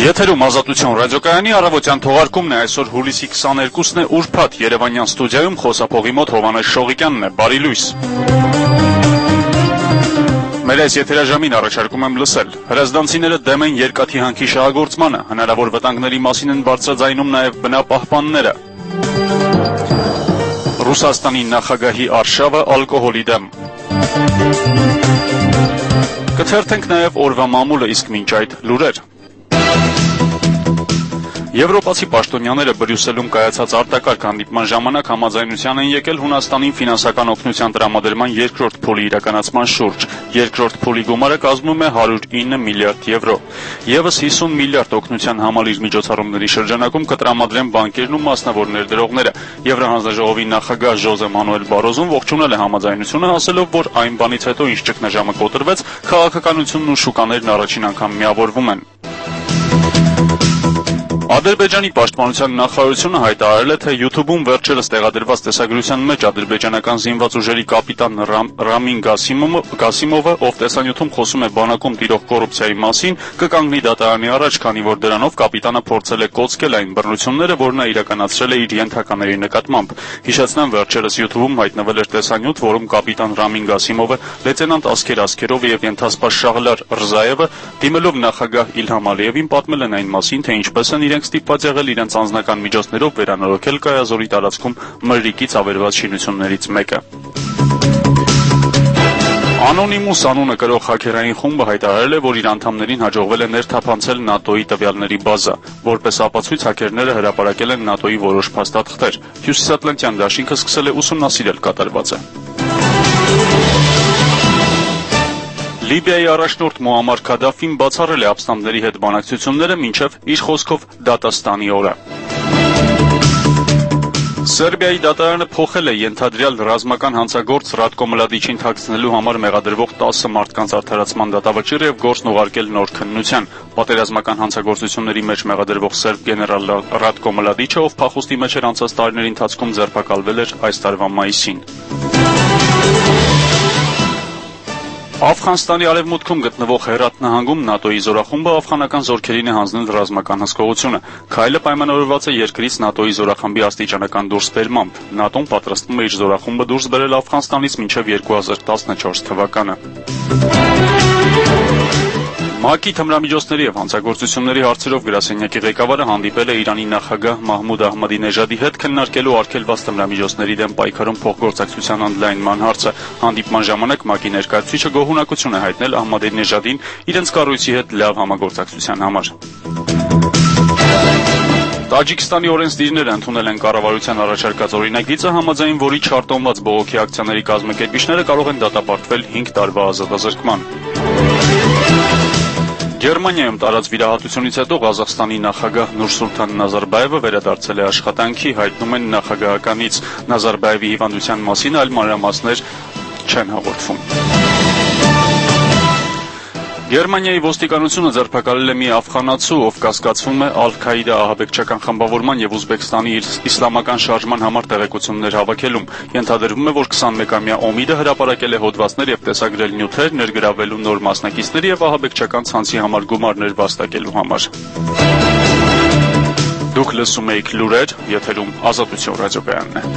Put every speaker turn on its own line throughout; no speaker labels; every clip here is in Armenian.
Եթերում Ազատություն ռադիոկայանի առավոտյան թողարկումն է, այսօր հուլիսի 22-ն է, ուրբաթ Երևանյան ստուդիայում խոսափողի մոտ Հովհաննես Շողիկյանն է, բարի լույս։ Մեր այս եթերաժամին առաջարկում եմ լսել. հրազդանցիները դեմ են երկաթի հանքի շահագործմանը, հնարավոր վտանգների մասին են բարձրաձայնում նաև բնապահպանները։ Ռուսաստանի նախագահի արշավը ալկոհոլի դեմ։ Կթերթենք նաև օրվա մամուլը, իսկ մինչ այդ լուրեր։ Եվրոպացի պաշտոնյաները Բրյուսելում կայացած արտակարգ հանդիպման ժամանակ համաձայնության են եկել Հունաստանին ֆինանսական օգնության տրամադրման երկրորդ փուլի իրականացման շուրջ։ Երկրորդ փուլի գումարը կազմում է 109 միլիարդ եվրո։ Եվս 50 միլիարդ օգնության համալիր միջոցառումների շրջանակում կտրամադրեն բանկերն ու մասնավոր ներդրողները։ Եվրահանձնաժողովի նախագահ Ժոզե Մանուել Բարոզուն ողջունել է համաձայնությունը, ասելով, որ այն բանից հետո, ինչ ճգնաժամը կոտրվեց, քաղաքականությունն ու շուկաներն առաջին անգամ միավորվում են։ Ադրբեջանի պաշտպանության նախարարությունը հայտարարել է, թե YouTube-ում վերջերս տեղադրված տեսագրության մեջ ադրբեջանական զինված ուժերի կապիտան Ռամին Գասիմովը, ով տեսանյութում խոսում է բանակում տիրող կոռուպցիայի մասին, կկանգնի դատարանի առաջ, քանի որ դրանով կապիտանը փորձել է կոծկել այն բռնությունները, որ նա իրականացրել է իր ենթակաների նկատմամբ։ Հիշեցնեմ, վերջերս YouTube-ում հայտնվել էր տեսանյութ, որում կապիտան Ռամին Գասիմովը, լեյտենանտ Ասքեր Ասքերովը եւ ենթասպա Շաղլար Ռզայևը դիմելով նախագահ Իլհամ Ալիևին պատմել են այն մասին, թե ինչպես են իրենք ստիպված եղել իրենց անձնական միջոցներով վերանորոգել Կայազորի տարածքում մրրիկից ավերված շինություններից մեկը։ Անոնիմուս անունը կրող հաքերային խումբը հայտարարել է, որ իր անդամներին հաջողվել է ներթափանցել ՆԱՏՕ-ի տվյալների բազա։ Որպես ապացույց հաքերները հրապարակել են ՆԱՏՕ-ի որոշ փաստաթղթեր։ Հյուսիսատլանտյան դաշինքը սկսել է ուսումնասիրել կատարվածը։ Լիբիայի առաջնորդ Մուամար Քադաֆին բացառել է ապստամբների հետ բանակցությունները մինչև իր խոսքով դատաստանի օրը։ Սերբիայի դատարանը փոխել է ենթադրյալ ռազմական հանցագործ Ռատկո Մլադիչին թաքցնելու համար մեղադրվող 10 մարդկանց արդարացման դատավճիռ եւ գործն ուղարկել նոր քննության։ Պատերազմական հանցագործությունների մեջ մեղադրվող սերբ գեներալ Ռատկո Մլադիչը, ով փախուստի մեջ էր անցած տարիների ընթացքում, ձերբակալվել էր այս տարվա մայիսին։ Աֆղանստանի արևմուտքում գտնվող Հերաթ նահանգում ՆԱՏՕ-ի զորախումբը աֆղանական զորքերին է հանձնել ռազմական հսկողությունը։ Քայլը պայմանավորված է երկրից ՆԱՏՕ-ի զորախմբի աստիճանական դուրսբերմամբ։ ՆԱՏՕ-ն պատրաստվում է իր զորախումբը դուրս բերել Աֆղանստանից մինչև 2014 թվականը։ ՄԱԿ-ի թմրամիջոցների եւ հանցագործությունների հարցերով գրասենյակի ղեկավարը հանդիպել է Իրանի նախագահ Մահմուդ Ահմադինեժադի հետ քննարկելու արգելված թմրամիջոցների դեմ պայքարում փոխգործակցության ընդլայնման հարցը։ Հանդիպման ժամանակ ՄԱԿ-ի ներկայացուցիչը գոհունակություն է հայտնել Ահմադինեժադին իրենց կառույցի հետ լավ համագործակցության համար։ Տաջիկստանի օրենսդիրները ընդունել են կառավարության առաջարկած օրինագիծը, համաձայն որի չարտոնված բողոքի ակցիաների կազմակերպիչները կարող են դատապարտվել 5 տարվա ազատազրկման։ Գերմանիայում տարած վիրահատությունից հետո Ղազախստանի նախագահ Նուրսուլթան Նազարբաևը վերադարձել է աշխատանքի, հայտնում են նախագահականից։ Նազարբաևի հիվանդության մասին այլ մանրամասներ չեն հաղորդվում։ Գերմանիայի ոստիկանությունը ձերբակալել է մի աֆղանացու, ով կասկածվում է Ալ-Քաիդա ահաբեկչական խմբավորման եւ Ուզբեկստանի իսլամական շարժման համար տեղեկություններ հավաքելում։ Ենթադրվում է, որ 21-ամյա Օմիդը հրապարակել է հոդվածներ եւ տեսագրել նյութեր ներգրավելու նոր մասնակիցների եւ ահաբեկչական ցանցի համար գումարներ վաստակելու համար։ Դուք լսում եք լուրեր, եթերում Ազատություն ռադիոկայանն է։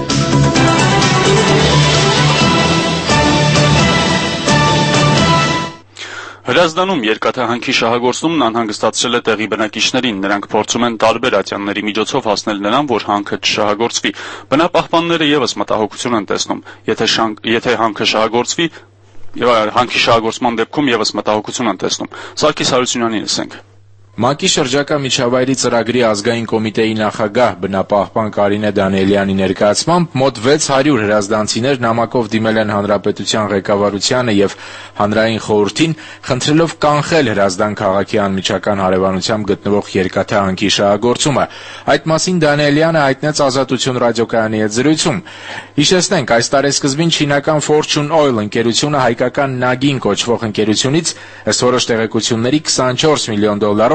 Հրազդանում երկաթահանքի շահագործումն անհանգստացրել է տեղի բնակիչներին։ Նրանք փորձում են տարբեր ատյանների միջոցով հասնել նրան, որ հանքը չշահագործվի։ Բնապահպանները եւս մտահոգություն են տեսնում, եթե հանքը շահագործվի, հանքի շահագործման դեպքում եւս մտահոգություն են տեսնում։ Սարգիս Հարությունյանին լսենք։
ՄԱԿ-ի շրջակա միջավայրի ծրագրի ազգային կոմիտեի նախագահ բնապահպան Կարինե Դանիելյանի ներկայացմամբ մոտ 600 հրազդանցիներ նամակով դիմել են հանրապետության ղեկավարությանը եւ հանրային խորհրդին, խնդրելով կանխել Հրազդան քաղաքի անմիջական հարևանությամբ գտնվող երկաթահանքի շահագործումը։ Այդ մասին Դանիելյանը հայտնեց Ազատություն ռադիոկայանի հետ զրույցում։ Հիշեցնենք, այս տարեսկզբին չինական Fortune Oil ընկերությունը հայկական Nagin կոչվող ընկերությունից ըստ որոշ տեղեկությունների $24 միլիոն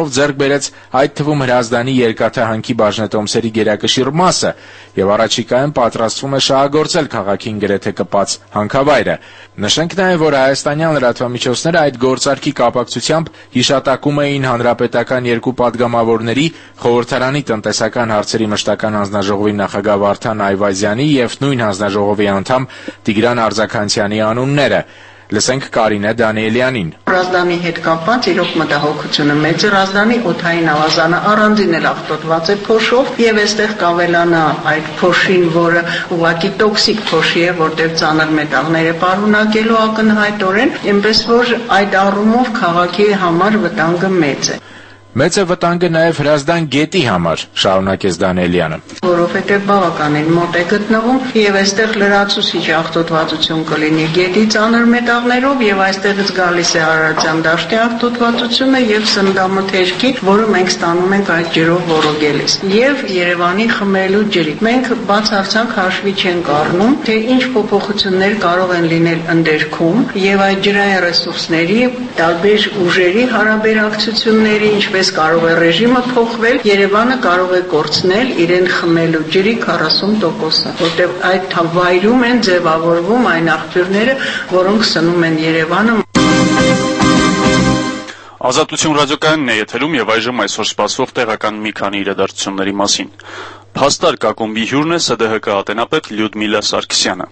միջոցով ձեռք բերեց այդ թվում Հրազդանի երկաթե հանքի բաժնետոմսերի գերակշիռ մասը եւ առաջիկայում պատրաստվում է շահագործել քաղաքին գրեթե կպած հանքավայրը։ Նշենք նաեւ, որ հայաստանյան լրատվամիջոցները այդ գործարքի կապակցությամբ հիշատակում էին հանրապետական երկու պատգամավորների խորհրդարանի տնտեսական հարցերի մշտական հանձնաժողովի նախագահ Վարդան Այվազյանի եւ նույն հանձնաժողովի անդամ Տիգրան Արձաքանցյանի անունները։ Լսենք Կարինե Դանիելյանին։
Հրազդանի հետ կապված իրոք մտահոգությունը մեծ է։ Հրազդանի օդային ավազանը առանձին էլ աղտոտված է փոշով եւ այստեղ կավելանա այդ փոշին, որը ուղղակի տոքսիկ փոշի է, որտեղ ծանր մետաղներ է պարունակելու ակնհայտորեն, այնպես որ այդ առումով քաղաքի համար վտանգը մեծ է։
Մեծ է վտանգը նաև Հրազդան գետի համար, շարունակեց Դանիելյանը։
Որովհետև բավականին մոտ է գտնվում եւ այստեղ լրացուցիչ աղտոտվածություն կլինի գետի ծանր մետաղներով եւ այստեղից գալիս է Արարատյան դաշտի աղտոտվածությունը եւ սննդամթերքի, որը մենք ստանում ենք այդ ջրով ոռոգելիս։ Եվ Երևանի խմելու ջրի։ Մենք բացարձակ հաշվի չենք առնում, թե ինչ փոփոխություններ կարող են լինել ընդերքում եւ այդ ջրային ռեսուրսների տարբեր ուժերի հարաբերակցությունների, ինչպես կարող է ռեժիմը փոխվել, Երևանը կարող է կորցնել իրեն խմելու ջրի 40%-ը, որտեղ այդ վայրում են ձևավորվում այն աղբյուրները, որոնք սնում են Երևանը։
Ազատություն ռադիոկայանն է եթերում եւ այժմ այսօր սպասվող տեղական մի քանի իրադարձությունների մասին։ Փաստարկ ակումբի հյուրն է ՍԴՀԿ ատենապետ Լյուդմիլա Սարգսյանը։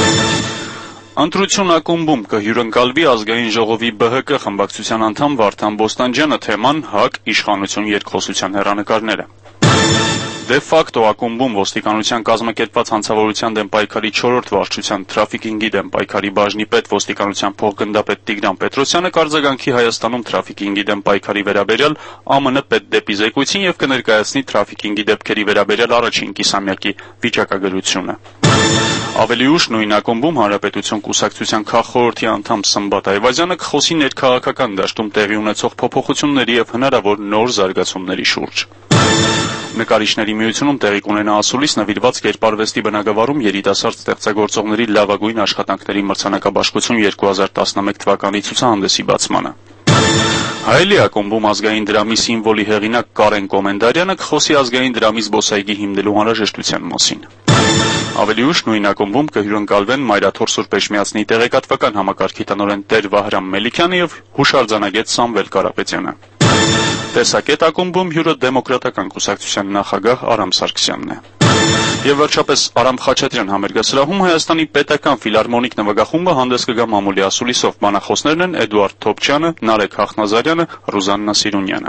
Ընտրություն ակումբում կհյուրընկալվի ազգային ժողովի ԲՀԿ խմբակցության անդամ Վարդան Բոստանջյանը, թեման ՀԱԿ իշխանություն երկխոսության հեռանկարները։ Դե ֆակտո ակումբում ոստիկանության կազմակերպված հանցավորության դեմ պայքարի 4-րդ վարչության թրաֆիկինգի դեմ պայքարի բաժնի պետ ոստիկանության փոխգնդապետ Տիգրան Պետրոսյանը կարձագանքի Հայաստանում թրաֆիկինգի դեմ պայքարի վերաբերյալ ԱՄՆ պետդեպի զեկույցին եւ կներկայացնի թրաֆիկինգի դեպքերի վերաբերյալ առաջին կիսամյակի վիճակագրությունը։ Ավելի ուշ նույն ակումբում Հանրապետություն կուսակցության քաղխորհրդի անդամ Սմբատ Այվազյանը կխոսի ներքաղաքական դաշտում տեղի ունեցող փոփոխությունների եւ հնարավոր նոր զարգացումների շուրջ։ Նկարիչների միությունում տեղի կունենա ասուլիս նվիրված կերպարվեստի բնագավառում երիտասարդ ստեղծագործողների լավագույն աշխատանքների մրցանակաբաշխություն 2011 թվականի ցուցահանդեսի բացմանը։ Հայելի ակումբում ազգային դրամի սիմվոլի հեղինակ Կարեն Կոմենդարյանը կխոսի ազգային դրամի զբոսայգի հիմնելու անհրաժեշտության մասին։ Ավելի ուշ նույն ակումբում կհյուրընկալվեն Մայրաթոր Սուրբ Էջմիածնի տեղեկատվական համակարգի տնօրեն Տեր Վահրամ Մելիքյանը եւ հուշարձանագետ Սամվել Կարապետյանը։ Տեսակետ ակումբում հյուրը Դեմոկրատական կուսակցության նախագահ Արամ Սարգսյանն է։ Եվ վերջապես Արամ Խաչատրյան համերգասրահում Հայաստանի պետական ֆիլհարմոնիկ նվագախումբը հանդես կգա մամուլի ասուլիսով, բանախոսներն են Էդուարդ Թոփչյանը, Նարեկ Հախնազարյանը, Ռուզաննա Սիրունյանը։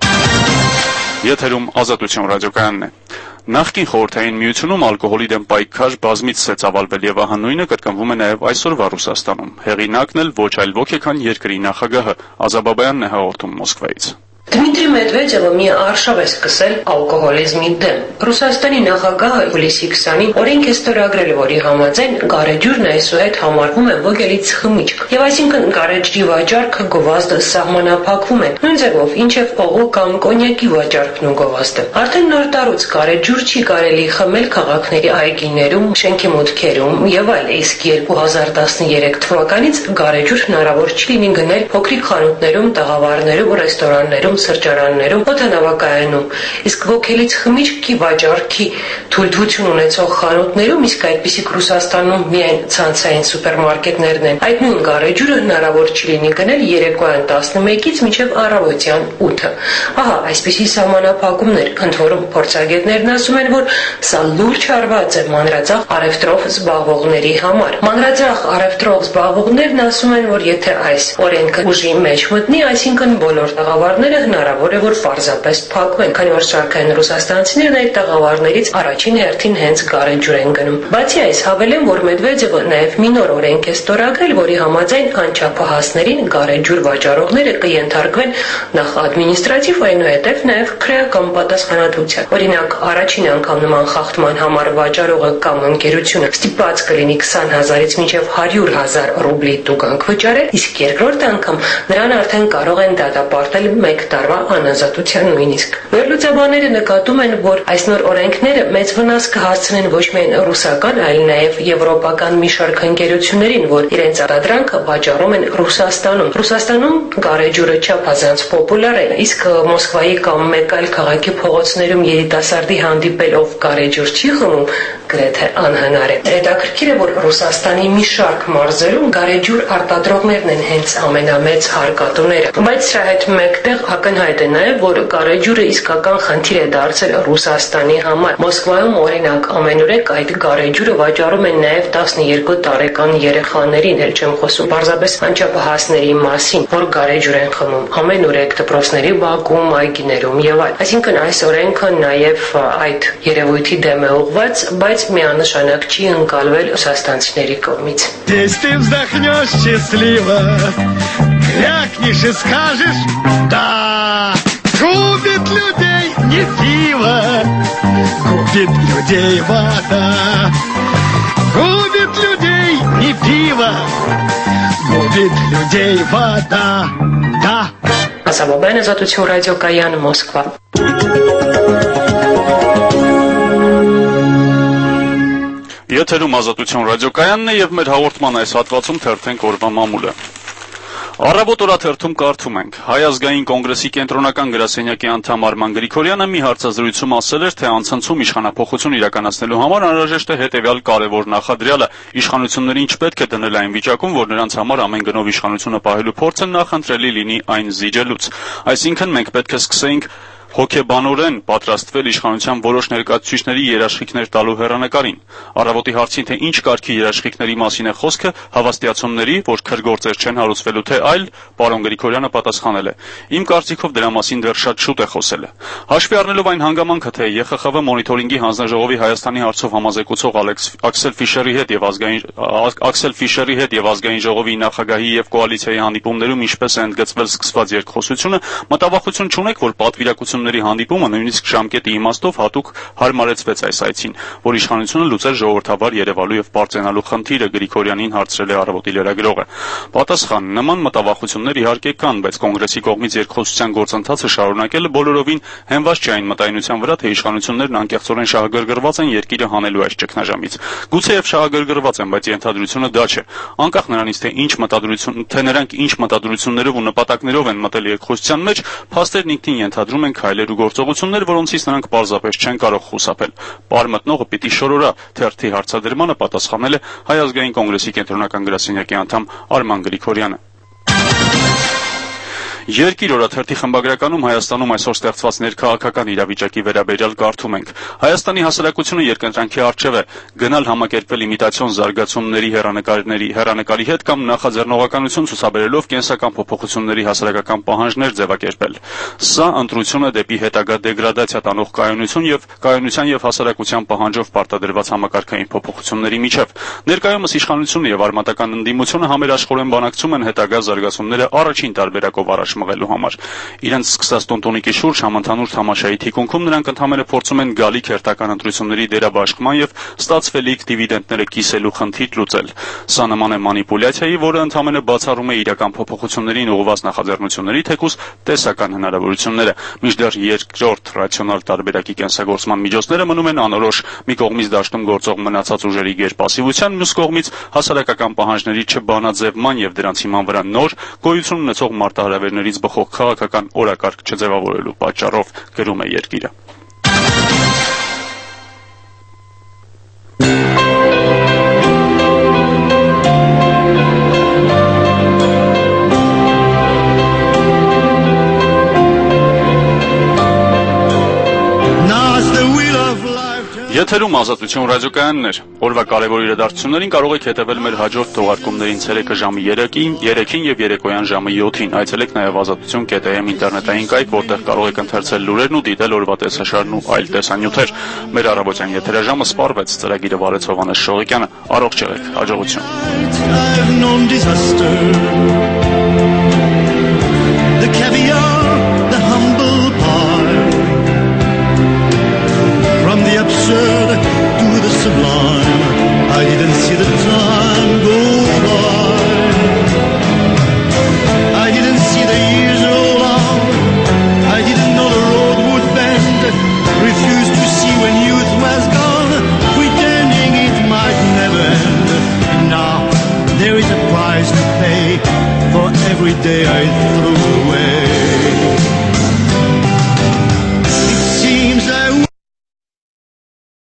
Եթերում Ազատություն ռադիոկայանն է։ Նախկին խորհրդային միությունում ալկոհոլի դեմ պայքար բազմից է ծավալվել եւ ահա նույնը կրկնվում է նաեւ այսօրվա Ռուսաստանում։ Հեղինակն էլ ոչ այլ ոք է, քան երկրի նախագահը Ազաբաբայանն է հաղորդում Մոսկվայից։
Դմիտրի Մեդվեդևը մի արշավ է սկսել ալկոհոլիզմի դեմ։ Ռուսաստանի նախագահը հուլիսի 20-ին օրենք է ստորագրել, որի համաձայն գարեջուրն այսուհետ համարվում է ոգելից խմիչք, եւ այսինքն գարեջրի վաճառքը գովազդը սահմանափակվում է, նույն ձևով ինչեւ օղու կամ կոնյակի վաճառքն ու գովազդը։ Արդեն նոր տարուց գարեջուր չի կարելի խմել քաղաքների այգիներում, շենքի մուտքերում եւ այլ, իսկ 2013 թվականից գարեջուր հնարավոր չի լինի գնել փոքրիկ խանութներում, տաղավարներում, ռեստորաններում, սրճարաններում, օդանավակայանում, իսկ ոգելից խմիչքի վաճառքի թույլտվություն ունեցող խանութներում, իսկ այդպիսիք Ռուսաստանում միայն ցանցային սուպերմարկետներն են, այդ նույն գարեջուրը հնարավոր չի լինի գնել երեկոյան 11-ից մինչև առավոտյան 8-ը։ Ահա, այսպիսի սահմանափակումներ, ընդ որում փորձագետներն ասում են, որ սա լուրջ հարված է մանրածախ առևտրով զբաղվողների համար։ Մանրածախ առևտրով զբաղվողներն ասում են, որ եթե այս օրենքը ուժի մեջ մտնի, այսինքն բոլոր տաղավարները հնարավոր է, որ պարզապես փակվեն, քանի որ շարքային ռուսաստանցիներն այդ տաղավարներից առաջին հերթին հենց գարեջուր են գնում։ Բացի այս, հավելեմ, որ Մեդվեդևը նաև մի նոր օրենք է ստորագրել, որի համաձայն անչափահասներին գարեջուր վաճառողները կենթարկվեն նախ ադմինիստրատիվ, այնուհետև նաև քրեական պատասխանատվության։ Օրինակ, առաջին անգամ նման խախտման համար վաճառողը կամ ընկերությունը ստիպված կլինի 20,000-ից մինչև 100,000 ռուբլի տուգանք վճարել, իսկ երկրորդ անգամ նրան արդեն կարող են դատապարտել 1 տարվա անազատության նույնիսկ։ Վերլուծաբանները նկատում են, որ այս նոր օրենքները մեծ վնաս կհասցնեն ոչ միայն ռուսական, այլ նաև եվրոպական մի շարք ընկերություններին, որ իրենց արտադրանքը վաճառում են Ռուսաստանում։ Ռուսաստանում գարեջուրը չափազանց պոպուլար է, իսկ Մոսկվայի կամ մեկ այլ քաղաքի փողոցներում երիտասարդի հանդիպել, ով գարեջուր չի խմում, գրեթե անհնար է։ Հետաքրքիր է, որ Ռուսաստանի մի շարք մարզերում գարեջուր արտադրողներն են հենց ամենամեծ հարկատուները։ Բայց սրա հետ մեկտեղ ակնհայտ է նաև, որ գարեջուրը իսկական խնդիր է դարձել Ռուսաստանի համար։ Մոսկվայում, օրինակ, ամենուրեք այդ գարեջուրը վաճառում են նաև 12 տարեկան երեխաներին, էլ չեմ խոսում պարզապես անչափահասների մասին, որ գարեջուր են խմում ամենուրեք դպրոցների բակում, այգիներում եւ այլ։ Այսինքն այս օրենքը նաև այդ երևույթի դեմ է ուղղված, բայց միանշանակ չի ընկալվել ռուսաստանցիների կողմից։
Здесь ты вздохнешь счастливо, крякнешь и скажешь «да». Губит людей не пиво, губит людей вода. Губит людей не пиво, губит людей вода. Да.
Ասաբոբեն ազատություն ռադիոկայան Մոսկվա։
Եթերում ազատություն ռադիոկայանն է եւ մեր հաղորդման այս հատվածում թերթենք օրվա մամուլը։ Առավոտ օրաթերթում կարդում ենք. Հայ ազգային կոնգրեսի կենտրոնական գրասենյակի անդամ Արման Գրիգորյանը մի հարցազրույցում ասել էր, թե անցնցում իշխանափոխություն իրականացնելու համար անհրաժեշտ է հետևյալ կարևոր նախադրյալը. իշխանություններին չպետք է դնել այն վիճակում, որ նրանց համար ամեն գնով իշխանությունը պահելու փորձը նախընտրելի լինի այն զիջելուց։ Այսինքն մենք պետք է սկսեինք հոգեբանորեն պատրաստվել իշխանության որոշ ներկայացուցիչների երաշխիքներ տալու հեռանկարին։ Առավոտի հարցին, թե ինչ կարգի երաշխիքների մասին է խոսքը, հավաստիացումների, որ քրգործեր չեն հարուցվելու, թե այլ, պարոն Գրիգորյանը պատասխանել է. Իմ կարծիքով դրա մասին դեռ շատ շուտ է խոսելը։ Հաշվի առնելով այն հանգամանքը, թե ԵԽԽՎ մոնիտորինգի հանձնաժողովի Հայաստանի հարցով համազեկուցող Աքսել Ֆիշերի հետ եւ ազգային ժողովի նախագահի եւ կոալիցիայի հանդիպումներում ինչպես է ընդգծվել սկսված երկխոսությունը, մտավախություն չունեք, որ պատվիրակությունների հանդիպումը նույնիսկ ժամկետի իմաստով հատուկ հարմարեցվեց այս այցին, որ իշխանությունը լուծել ժողովրդավար երևալու եւ բարձրանալու խնդիրը, Գրիգորյանին հարցրել է Առավոտի լրագրողը։ Պատասխան. նման մտավախություններ իհարկե կան, բայց կոնգրեսի կողմից երկխոսության գործընթացը շարունակելը բոլորովին հենված չէ այն մտայնության վրա, թե իշխանություններն անկեղծորեն շահագրգռված են երկիրը հանելու այս ճգնաժամից։ Գուցեև շահագրգռված են, բայց ենթադրությունը դա չէ։ Անկախ նրանից, թե նրանք ինչ մտադրություններով ու նպատակներով են մտել երկխոսության մեջ, փաստերն ինքնին ենթադրում են քայլեր ու գործողություններ, որոնցից նրանք պարզապես չեն կարող խուսափել։ Պար մտնողը պիտի շորորա, թերթի հարցադրմանը պատասխանել է Հայ ազգային կոնգրեսի կենտրոնական գրասենյակի անդամ Արման Գրիգորյանը։ Երկիր օրաթերթի խմբագրականում Հայաստանում այսօր ստեղծված ներքաղաքական իրավիճակի վերաբերյալ կարդում ենք. Հայաստանի հասարակությունը երկընտրանքի առջև է գնալ համակերպվել իմիտացիոն զարգացումների հեռանկարի հետ կամ նախաձեռնողականություն ցուցաբերելով կենսական փոփոխությունների հասարակական պահանջներ ձևակերպել։ Սա ընտրությունը դեպի հետագա դեգրադացիա տանող կայունության եւ հասարակության պահանջով պարտադրված համակարգային փոփոխությունների միջև։ Ներկայումս իշխանությունը եւ արմատական ընդդիմությունը համերաշխորեն բանակցում են հետագա զարգացումները առաջին տարբերակով առաջ մղելու համար։ Իրենց սկսած տոնտոնիկի շուրջ համընդհանուր թամաշայի թիկունքում նրանք ընդհանրապես փորձում են գալիք հերթական ընտրությունների դերաբաշխման եւ ստացվելիք դիվիդենդները կիսելու խնդիր լուծել։ Սա նման է մանիպուլյացիայի, որը ընդհանրապես բացառում է իրական փոփոխություններին ուղղված նախաձեռնությունների թեկուզ տեսական հնարավորությունները։ Մինչդեռ երկրորդ ռացիոնալ տարբերակի կենսագործման միջոցները մնում են անորոշ, մի կողմից դաշտում գործող մնացած ուժերի գերպասիվության, մյուս կողմից հասարակական պահանջների չբանաձևման եւ դրանց հիման վրա նոր գոյություն ունեցող մարտահրավերներից բխող քաղաքական օրակարգ չձևավորելու պատճառով, գրում է Երկիրը։ Եթերում ազատություն ռադիոկայանն էր։ Օրվա կարևոր իրադարձություններին կարող եք հետևել մեր հաջորդ թողարկումներին ցերեկը ժամը 3-ին եւ երեկոյան ժամը 7-ին։ Այցելեք նաեւ azatutyon.am ինտերնետային կայք, որտեղ կարող եք ընթերցել լուրերն ու դիտել օրվա տեսաշարն ու այլ տեսանյութեր։ Մեր առավոտյան եթերաժամը սպառվեց, ծրագիրը վարեց Հովհաննես Շողիկյանը։ Առողջ եղեք, հաջողություն։